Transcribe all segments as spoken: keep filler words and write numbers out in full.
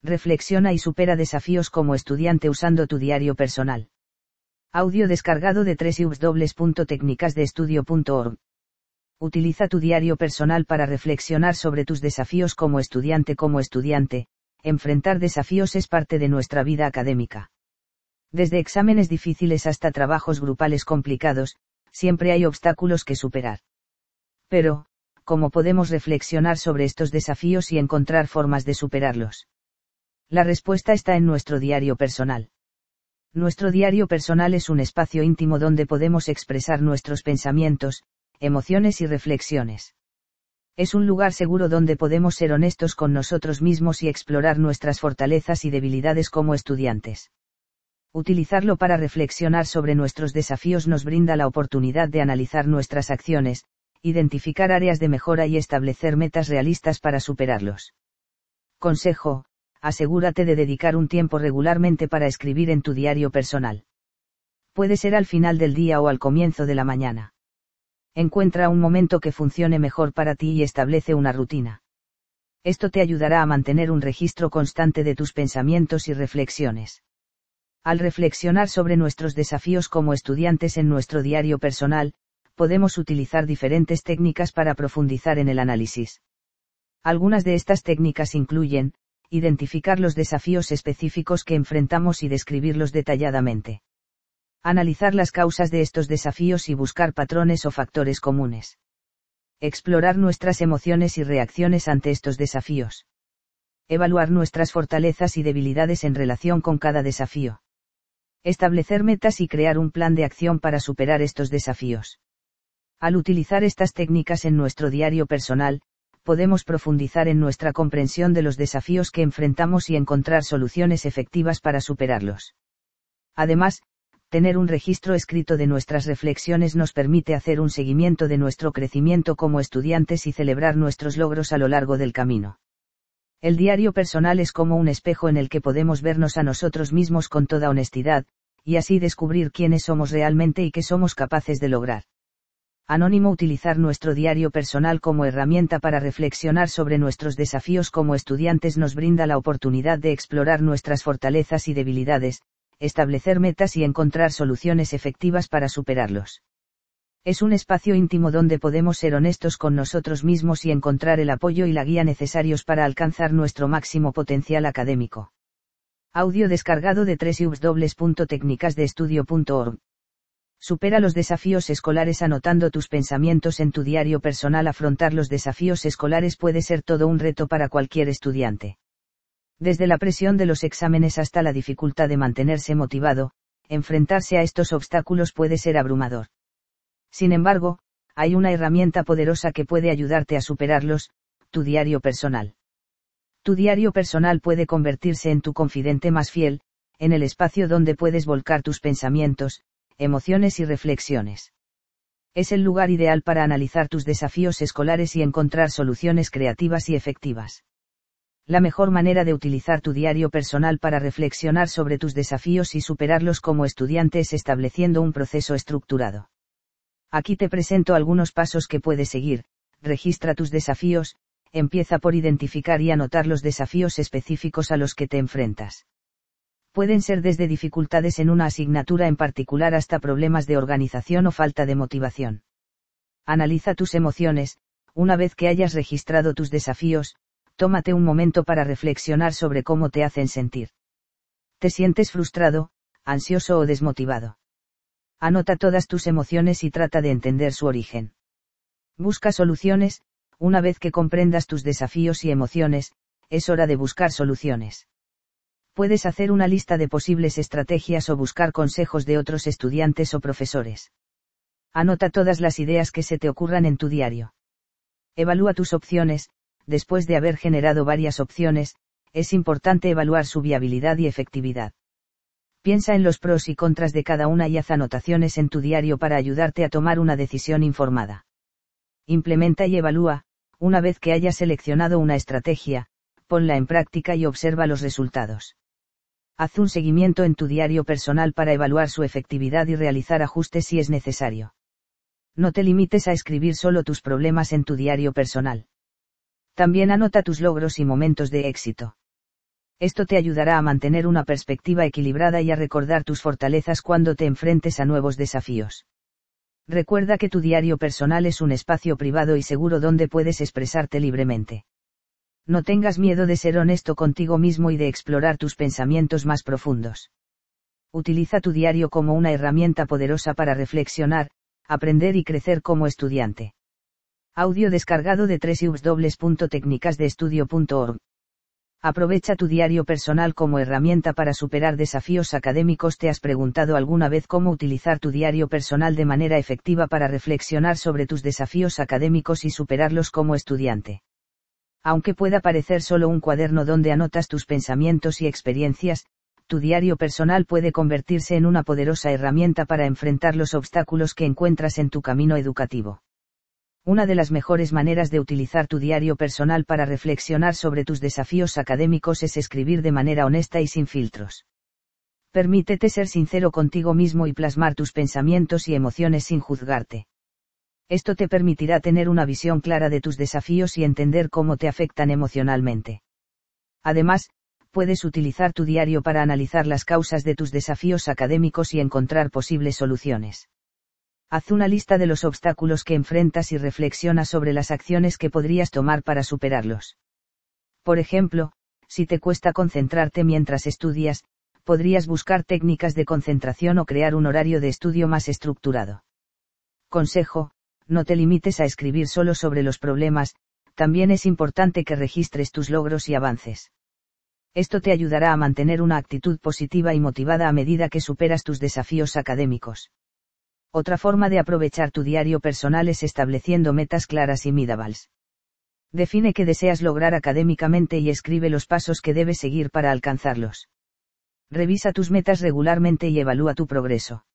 Reflexiona y supera desafíos como estudiante usando tu diario personal. Audio descargado de doble u doble u doble u punto técnicas de estudio punto org. Utiliza tu diario personal para reflexionar sobre tus desafíos como estudiante. Como estudiante, enfrentar desafíos es parte de nuestra vida académica. Desde exámenes difíciles hasta trabajos grupales complicados, siempre hay obstáculos que superar. Pero, ¿cómo podemos reflexionar sobre estos desafíos y encontrar formas de superarlos? La respuesta está en nuestro diario personal. Nuestro diario personal es un espacio íntimo donde podemos expresar nuestros pensamientos, emociones y reflexiones. Es un lugar seguro donde podemos ser honestos con nosotros mismos y explorar nuestras fortalezas y debilidades como estudiantes. Utilizarlo para reflexionar sobre nuestros desafíos nos brinda la oportunidad de analizar nuestras acciones, identificar áreas de mejora y establecer metas realistas para superarlos. Consejo: asegúrate de dedicar un tiempo regularmente para escribir en tu diario personal. Puede ser al final del día o al comienzo de la mañana. Encuentra un momento que funcione mejor para ti y establece una rutina. Esto te ayudará a mantener un registro constante de tus pensamientos y reflexiones. Al reflexionar sobre nuestros desafíos como estudiantes en nuestro diario personal, podemos utilizar diferentes técnicas para profundizar en el análisis. Algunas de estas técnicas incluyen: identificar los desafíos específicos que enfrentamos y describirlos detalladamente. Analizar las causas de estos desafíos y buscar patrones o factores comunes. Explorar nuestras emociones y reacciones ante estos desafíos. Evaluar nuestras fortalezas y debilidades en relación con cada desafío. Establecer metas y crear un plan de acción para superar estos desafíos. Al utilizar estas técnicas en nuestro diario personal, podemos profundizar en nuestra comprensión de los desafíos que enfrentamos y encontrar soluciones efectivas para superarlos. Además, tener un registro escrito de nuestras reflexiones nos permite hacer un seguimiento de nuestro crecimiento como estudiantes y celebrar nuestros logros a lo largo del camino. El diario personal es como un espejo en el que podemos vernos a nosotros mismos con toda honestidad, y así descubrir quiénes somos realmente y qué somos capaces de lograr. Anónimo: utilizar nuestro diario personal como herramienta para reflexionar sobre nuestros desafíos como estudiantes nos brinda la oportunidad de explorar nuestras fortalezas y debilidades, establecer metas y encontrar soluciones efectivas para superarlos. Es un espacio íntimo donde podemos ser honestos con nosotros mismos y encontrar el apoyo y la guía necesarios para alcanzar nuestro máximo potencial académico. Audio descargado de doble u doble u doble u punto técnicas de estudio punto org. Supera los desafíos escolares anotando tus pensamientos en tu diario personal. Afrontar los desafíos escolares puede ser todo un reto para cualquier estudiante. Desde la presión de los exámenes hasta la dificultad de mantenerse motivado, enfrentarse a estos obstáculos puede ser abrumador. Sin embargo, hay una herramienta poderosa que puede ayudarte a superarlos: tu diario personal. Tu diario personal puede convertirse en tu confidente más fiel, en el espacio donde puedes volcar tus pensamientos, emociones y reflexiones. Es el lugar ideal para analizar tus desafíos escolares y encontrar soluciones creativas y efectivas. La mejor manera de utilizar tu diario personal para reflexionar sobre tus desafíos y superarlos como estudiante es estableciendo un proceso estructurado. Aquí te presento algunos pasos que puedes seguir. Registra tus desafíos. Empieza por identificar y anotar los desafíos específicos a los que te enfrentas. Pueden ser desde dificultades en una asignatura en particular hasta problemas de organización o falta de motivación. Analiza tus emociones. Una vez que hayas registrado tus desafíos, tómate un momento para reflexionar sobre cómo te hacen sentir. ¿Te sientes frustrado, ansioso o desmotivado? Anota todas tus emociones y trata de entender su origen. Busca soluciones. Una vez que comprendas tus desafíos y emociones, es hora de buscar soluciones. Puedes hacer una lista de posibles estrategias o buscar consejos de otros estudiantes o profesores. Anota todas las ideas que se te ocurran en tu diario. Evalúa tus opciones. Después de haber generado varias opciones, es importante evaluar su viabilidad y efectividad. Piensa en los pros y contras de cada una y haz anotaciones en tu diario para ayudarte a tomar una decisión informada. Implementa y evalúa. Una vez que hayas seleccionado una estrategia, ponla en práctica y observa los resultados. Haz un seguimiento en tu diario personal para evaluar su efectividad y realizar ajustes si es necesario. No te limites a escribir solo tus problemas en tu diario personal. También anota tus logros y momentos de éxito. Esto te ayudará a mantener una perspectiva equilibrada y a recordar tus fortalezas cuando te enfrentes a nuevos desafíos. Recuerda que tu diario personal es un espacio privado y seguro donde puedes expresarte libremente. No tengas miedo de ser honesto contigo mismo y de explorar tus pensamientos más profundos. Utiliza tu diario como una herramienta poderosa para reflexionar, aprender y crecer como estudiante. Audio descargado de doble u doble u doble u punto técnicas de estudio punto org. Aprovecha tu diario personal como herramienta para superar desafíos académicos. ¿Te has preguntado alguna vez cómo utilizar tu diario personal de manera efectiva para reflexionar sobre tus desafíos académicos y superarlos como estudiante? Aunque pueda parecer solo un cuaderno donde anotas tus pensamientos y experiencias, tu diario personal puede convertirse en una poderosa herramienta para enfrentar los obstáculos que encuentras en tu camino educativo. Una de las mejores maneras de utilizar tu diario personal para reflexionar sobre tus desafíos académicos es escribir de manera honesta y sin filtros. Permítete ser sincero contigo mismo y plasmar tus pensamientos y emociones sin juzgarte. Esto te permitirá tener una visión clara de tus desafíos y entender cómo te afectan emocionalmente. Además, puedes utilizar tu diario para analizar las causas de tus desafíos académicos y encontrar posibles soluciones. Haz una lista de los obstáculos que enfrentas y reflexiona sobre las acciones que podrías tomar para superarlos. Por ejemplo, si te cuesta concentrarte mientras estudias, podrías buscar técnicas de concentración o crear un horario de estudio más estructurado. Consejo: no te limites a escribir solo sobre los problemas, también es importante que registres tus logros y avances. Esto te ayudará a mantener una actitud positiva y motivada a medida que superas tus desafíos académicos. Otra forma de aprovechar tu diario personal es estableciendo metas claras y medibles. Define qué deseas lograr académicamente y escribe los pasos que debes seguir para alcanzarlos. Revisa tus metas regularmente y evalúa tu progreso.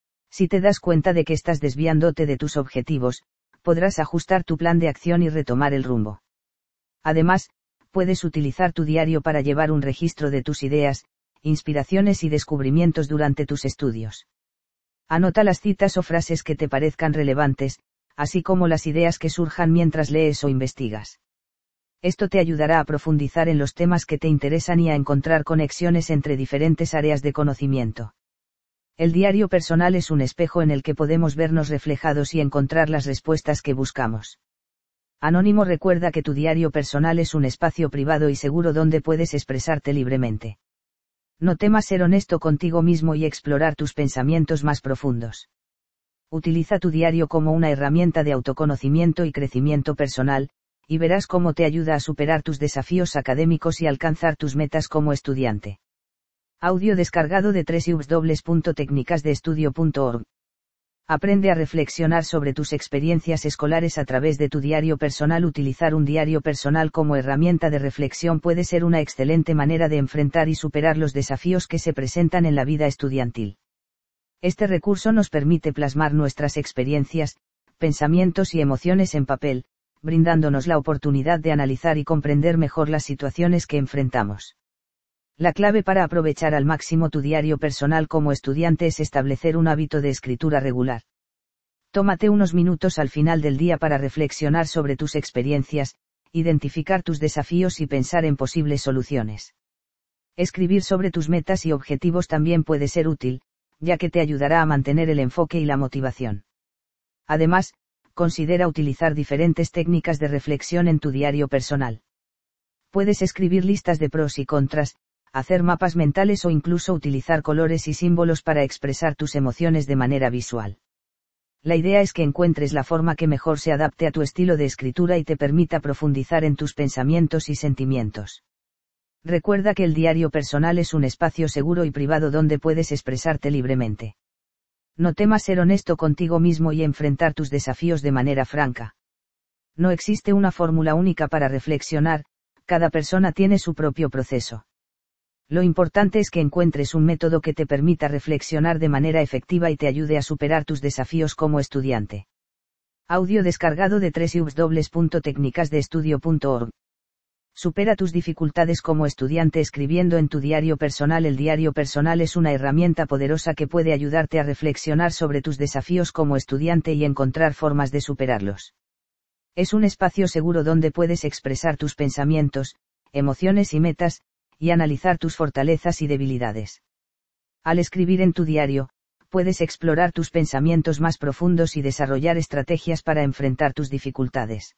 Si te das cuenta de que estás desviándote de tus objetivos, podrás ajustar tu plan de acción y retomar el rumbo. Además, puedes utilizar tu diario para llevar un registro de tus ideas, inspiraciones y descubrimientos durante tus estudios. Anota las citas o frases que te parezcan relevantes, así como las ideas que surjan mientras lees o investigas. Esto te ayudará a profundizar en los temas que te interesan y a encontrar conexiones entre diferentes áreas de conocimiento. El diario personal es un espejo en el que podemos vernos reflejados y encontrar las respuestas que buscamos. Anónimo recuerda que tu diario personal es un espacio privado y seguro donde puedes expresarte libremente. No temas ser honesto contigo mismo y explorar tus pensamientos más profundos. Utiliza tu diario como una herramienta de autoconocimiento y crecimiento personal, y verás cómo te ayuda a superar tus desafíos académicos y alcanzar tus metas como estudiante. Audio descargado de doble u doble u doble u punto técnicas de estudio punto org. Aprende a reflexionar sobre tus experiencias escolares a través de tu diario personal. Utilizar un diario personal como herramienta de reflexión puede ser una excelente manera de enfrentar y superar los desafíos que se presentan en la vida estudiantil. Este recurso nos permite plasmar nuestras experiencias, pensamientos y emociones en papel, brindándonos la oportunidad de analizar y comprender mejor las situaciones que enfrentamos. La clave para aprovechar al máximo tu diario personal como estudiante es establecer un hábito de escritura regular. Tómate unos minutos al final del día para reflexionar sobre tus experiencias, identificar tus desafíos y pensar en posibles soluciones. Escribir sobre tus metas y objetivos también puede ser útil, ya que te ayudará a mantener el enfoque y la motivación. Además, considera utilizar diferentes técnicas de reflexión en tu diario personal. Puedes escribir listas de pros y contras, hacer mapas mentales o incluso utilizar colores y símbolos para expresar tus emociones de manera visual. La idea es que encuentres la forma que mejor se adapte a tu estilo de escritura y te permita profundizar en tus pensamientos y sentimientos. Recuerda que el diario personal es un espacio seguro y privado donde puedes expresarte libremente. No temas ser honesto contigo mismo y enfrentar tus desafíos de manera franca. No existe una fórmula única para reflexionar, cada persona tiene su propio proceso. Lo importante es que encuentres un método que te permita reflexionar de manera efectiva y te ayude a superar tus desafíos como estudiante. Audio descargado de doble u doble u doble u punto técnicas de estudio punto org. Supera tus dificultades como estudiante escribiendo en tu diario personal. El diario personal es una herramienta poderosa que puede ayudarte a reflexionar sobre tus desafíos como estudiante y encontrar formas de superarlos. Es un espacio seguro donde puedes expresar tus pensamientos, emociones y metas, y analizar tus fortalezas y debilidades. Al escribir en tu diario, puedes explorar tus pensamientos más profundos y desarrollar estrategias para enfrentar tus dificultades.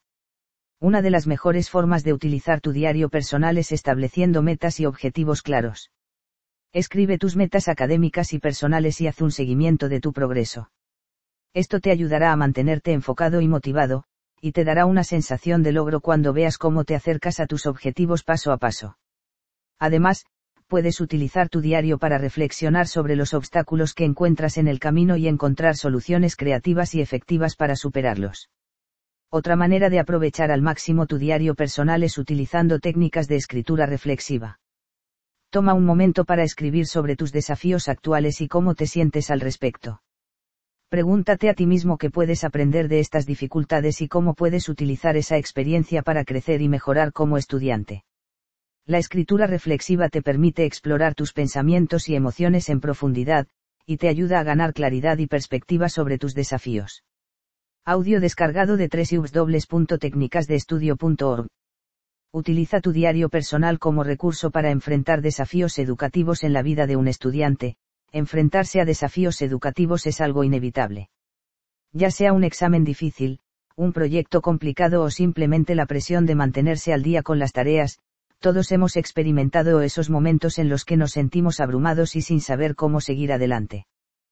Una de las mejores formas de utilizar tu diario personal es estableciendo metas y objetivos claros. Escribe tus metas académicas y personales y haz un seguimiento de tu progreso. Esto te ayudará a mantenerte enfocado y motivado, y te dará una sensación de logro cuando veas cómo te acercas a tus objetivos paso a paso. Además, puedes utilizar tu diario para reflexionar sobre los obstáculos que encuentras en el camino y encontrar soluciones creativas y efectivas para superarlos. Otra manera de aprovechar al máximo tu diario personal es utilizando técnicas de escritura reflexiva. Toma un momento para escribir sobre tus desafíos actuales y cómo te sientes al respecto. Pregúntate a ti mismo qué puedes aprender de estas dificultades y cómo puedes utilizar esa experiencia para crecer y mejorar como estudiante. La escritura reflexiva te permite explorar tus pensamientos y emociones en profundidad, y te ayuda a ganar claridad y perspectiva sobre tus desafíos. Audio descargado de doble u doble u doble u punto técnicas de estudio punto org. Utiliza tu diario personal como recurso para enfrentar desafíos educativos en la vida de un estudiante. Enfrentarse a desafíos educativos es algo inevitable. Ya sea un examen difícil, un proyecto complicado o simplemente la presión de mantenerse al día con las tareas, todos hemos experimentado esos momentos en los que nos sentimos abrumados y sin saber cómo seguir adelante.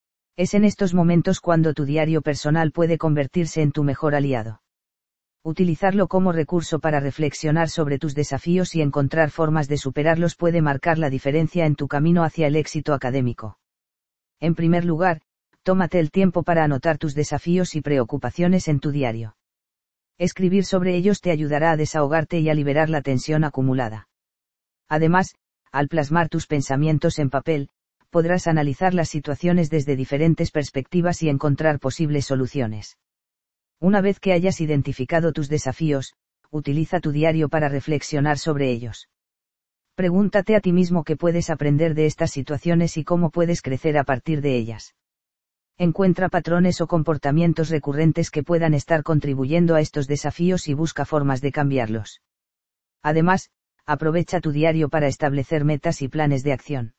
Es en estos momentos cuando tu diario personal puede convertirse en tu mejor aliado. Utilizarlo como recurso para reflexionar sobre tus desafíos y encontrar formas de superarlos puede marcar la diferencia en tu camino hacia el éxito académico. En primer lugar, tómate el tiempo para anotar tus desafíos y preocupaciones en tu diario. Escribir sobre ellos te ayudará a desahogarte y a liberar la tensión acumulada. Además, al plasmar tus pensamientos en papel, podrás analizar las situaciones desde diferentes perspectivas y encontrar posibles soluciones. Una vez que hayas identificado tus desafíos, utiliza tu diario para reflexionar sobre ellos. Pregúntate a ti mismo qué puedes aprender de estas situaciones y cómo puedes crecer a partir de ellas. Encuentra patrones o comportamientos recurrentes que puedan estar contribuyendo a estos desafíos y busca formas de cambiarlos. Además, aprovecha tu diario para establecer metas y planes de acción.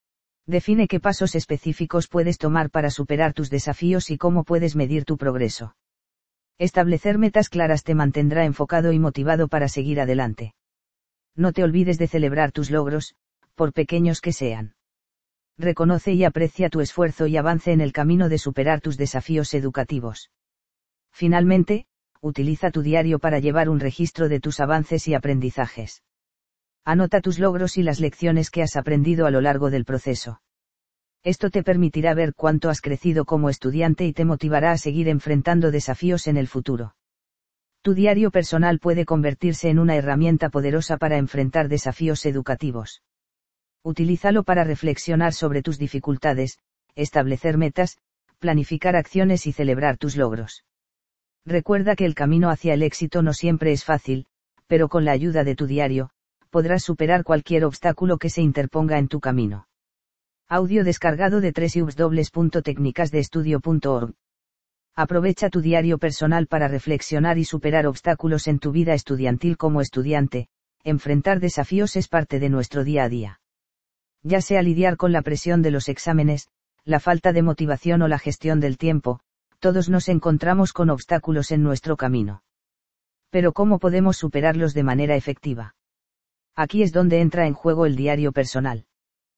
Define qué pasos específicos puedes tomar para superar tus desafíos y cómo puedes medir tu progreso. Establecer metas claras te mantendrá enfocado y motivado para seguir adelante. No te olvides de celebrar tus logros, por pequeños que sean. Reconoce y aprecia tu esfuerzo y avance en el camino de superar tus desafíos educativos. Finalmente, utiliza tu diario para llevar un registro de tus avances y aprendizajes. Anota tus logros y las lecciones que has aprendido a lo largo del proceso. Esto te permitirá ver cuánto has crecido como estudiante y te motivará a seguir enfrentando desafíos en el futuro. Tu diario personal puede convertirse en una herramienta poderosa para enfrentar desafíos educativos. Utilízalo para reflexionar sobre tus dificultades, establecer metas, planificar acciones y celebrar tus logros. Recuerda que el camino hacia el éxito no siempre es fácil, pero con la ayuda de tu diario, podrás superar cualquier obstáculo que se interponga en tu camino. Audio descargado de doble u doble u doble u punto técnicas de estudio punto org. Aprovecha tu diario personal para reflexionar y superar obstáculos en tu vida estudiantil como estudiante. Enfrentar desafíos es parte de nuestro día a día. Ya sea lidiar con la presión de los exámenes, la falta de motivación o la gestión del tiempo, todos nos encontramos con obstáculos en nuestro camino. Pero ¿cómo podemos superarlos de manera efectiva? Aquí es donde entra en juego el diario personal.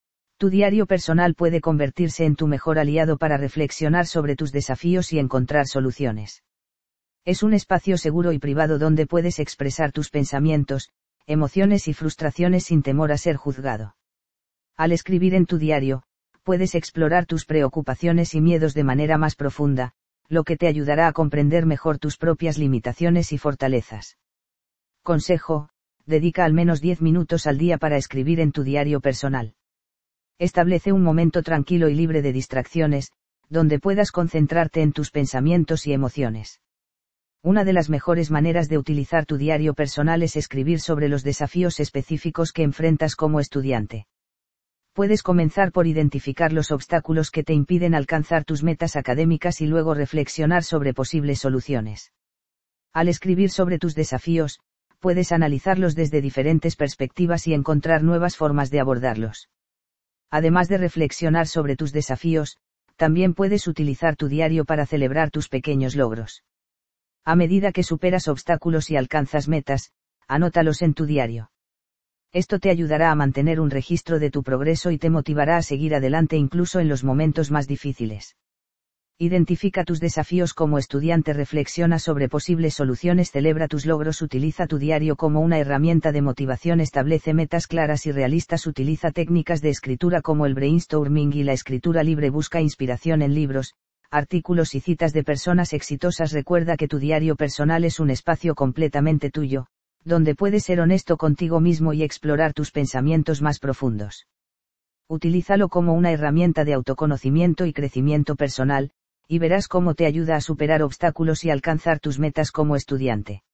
Tu diario personal puede convertirse en tu mejor aliado para reflexionar sobre tus desafíos y encontrar soluciones. Es un espacio seguro y privado donde puedes expresar tus pensamientos, emociones y frustraciones sin temor a ser juzgado. Al escribir en tu diario, puedes explorar tus preocupaciones y miedos de manera más profunda, lo que te ayudará a comprender mejor tus propias limitaciones y fortalezas. Consejo: dedica al menos diez minutos al día para escribir en tu diario personal. Establece un momento tranquilo y libre de distracciones, donde puedas concentrarte en tus pensamientos y emociones. Una de las mejores maneras de utilizar tu diario personal es escribir sobre los desafíos específicos que enfrentas como estudiante. Puedes comenzar por identificar los obstáculos que te impiden alcanzar tus metas académicas y luego reflexionar sobre posibles soluciones. Al escribir sobre tus desafíos, puedes analizarlos desde diferentes perspectivas y encontrar nuevas formas de abordarlos. Además de reflexionar sobre tus desafíos, también puedes utilizar tu diario para celebrar tus pequeños logros. A medida que superas obstáculos y alcanzas metas, anótalos en tu diario. Esto te ayudará a mantener un registro de tu progreso y te motivará a seguir adelante incluso en los momentos más difíciles. Identifica tus desafíos como estudiante, reflexiona sobre posibles soluciones, celebra tus logros, utiliza tu diario como una herramienta de motivación, establece metas claras y realistas, utiliza técnicas de escritura como el brainstorming y la escritura libre, busca inspiración en libros, artículos y citas de personas exitosas. Recuerda que tu diario personal es un espacio completamente tuyo, donde puedes ser honesto contigo mismo y explorar tus pensamientos más profundos. Utilízalo como una herramienta de autoconocimiento y crecimiento personal, y verás cómo te ayuda a superar obstáculos y alcanzar tus metas como estudiante.